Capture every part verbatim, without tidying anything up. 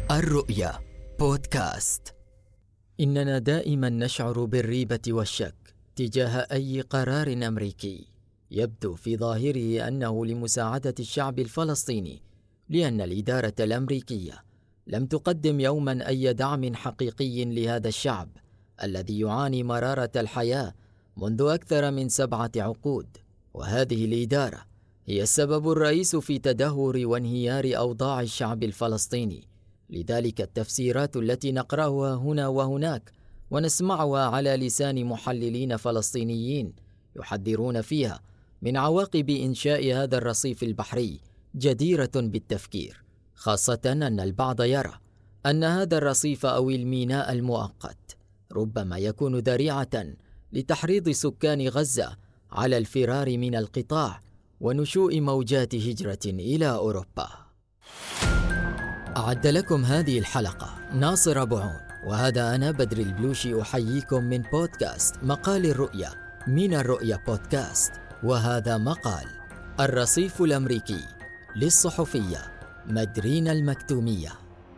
الرؤيا بودكاست. إننا دائما نشعر بالريبة والشك تجاه أي قرار أمريكي يبدو في ظاهره أنه لمساعدة الشعب الفلسطيني، لأن الإدارة الأمريكية لم تقدم يوما أي دعم حقيقي لهذا الشعب الذي يعاني مرارة الحياة منذ أكثر من سبعة عقود. وهذه الإدارة هي السبب الرئيس في تدهور وانهيار أوضاع الشعب الفلسطيني. لذلك التفسيرات التي نقرأها هنا وهناك ونسمعها على لسان محللين فلسطينيين يحذرون فيها من عواقب إنشاء هذا الرصيف البحري جديرة بالتفكير، خاصة أن البعض يرى أن هذا الرصيف أو الميناء المؤقت ربما يكون ذريعة لتحريض سكان غزة على الفرار من القطاع ونشوء موجات هجرة إلى أوروبا. أعد لكم هذه الحلقة ناصر أبوعون، وهذا أنا بدر البلوشي أحييكم من بودكاست مقال الرؤيا من الرؤيا بودكاست. وهذا مقال الرصيف الأمريكي للصحفية مدرين المكتومية.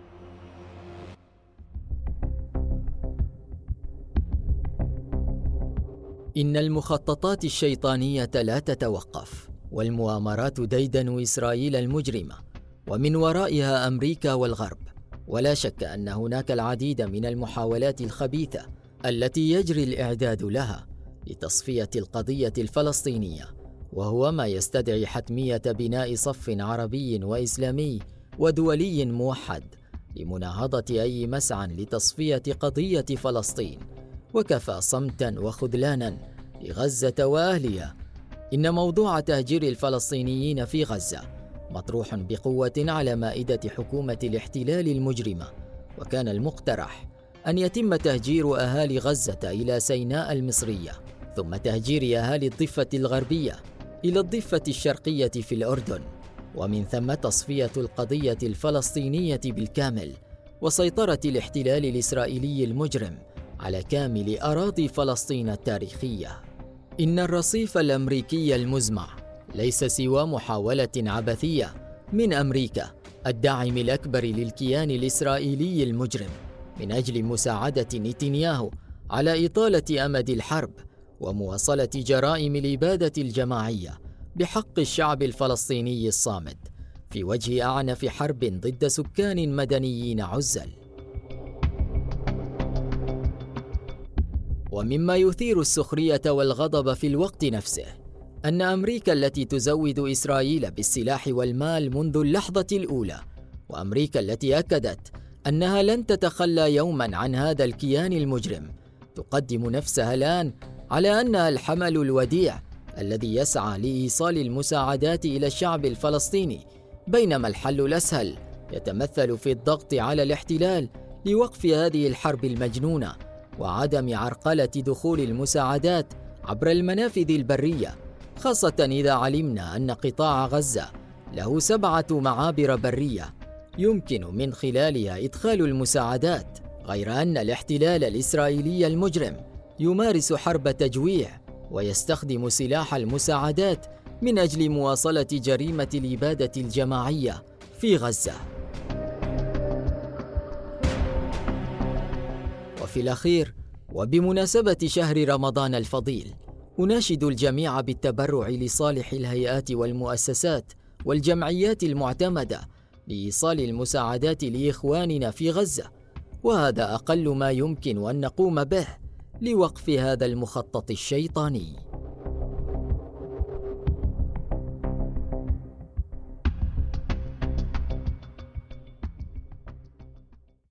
إن المخططات الشيطانية لا تتوقف، والمؤامرات ديدن إسرائيل المجرمة، ومن ورائها أمريكا والغرب. ولا شك أن هناك العديد من المحاولات الخبيثة التي يجري الإعداد لها لتصفية القضية الفلسطينية، وهو ما يستدعي حتمية بناء صف عربي وإسلامي ودولي موحد لمناهضة أي مسعى لتصفية قضية فلسطين، وكفى صمتا وخذلانا لغزة وأهلها. إن موضوع تهجير الفلسطينيين في غزة مطروح بقوة على مائدة حكومة الاحتلال المجرمة، وكان المقترح أن يتم تهجير أهالي غزة إلى سيناء المصرية، ثم تهجير أهالي الضفة الغربية إلى الضفة الشرقية في الأردن، ومن ثم تصفية القضية الفلسطينية بالكامل، وسيطرة الاحتلال الإسرائيلي المجرم على كامل أراضي فلسطين التاريخية. إن الرصيف الأمريكي المزمع ليس سوى محاولة عبثية من أمريكا الداعم الأكبر للكيان الإسرائيلي المجرم من أجل مساعدة نتنياهو على إطالة أمد الحرب ومواصلة جرائم الإبادة الجماعية بحق الشعب الفلسطيني الصامد في وجه أعنف حرب ضد سكان مدنيين عزل. ومما يثير السخرية والغضب في الوقت نفسه أن أمريكا التي تزود إسرائيل بالسلاح والمال منذ اللحظة الأولى، وأمريكا التي أكدت أنها لن تتخلى يوما عن هذا الكيان المجرم، تقدم نفسها الآن على أنها الحمل الوديع الذي يسعى لإيصال المساعدات إلى الشعب الفلسطيني، بينما الحل الأسهل يتمثل في الضغط على الاحتلال لوقف هذه الحرب المجنونة وعدم عرقلة دخول المساعدات عبر المنافذ البرية، خاصة إذا علمنا أن قطاع غزة له سبعة معابر برية يمكن من خلالها إدخال المساعدات، غير أن الاحتلال الإسرائيلي المجرم يمارس حرب تجويع ويستخدم سلاح المساعدات من أجل مواصلة جريمة الإبادة الجماعية في غزة. وفي الأخير، وبمناسبة شهر رمضان الفضيل، أناشد الجميع بالتبرع لصالح الهيئات والمؤسسات والجمعيات المعتمدة لإيصال المساعدات لإخواننا في غزة، وهذا أقل ما يمكن أن نقوم به لوقف هذا المخطط الشيطاني.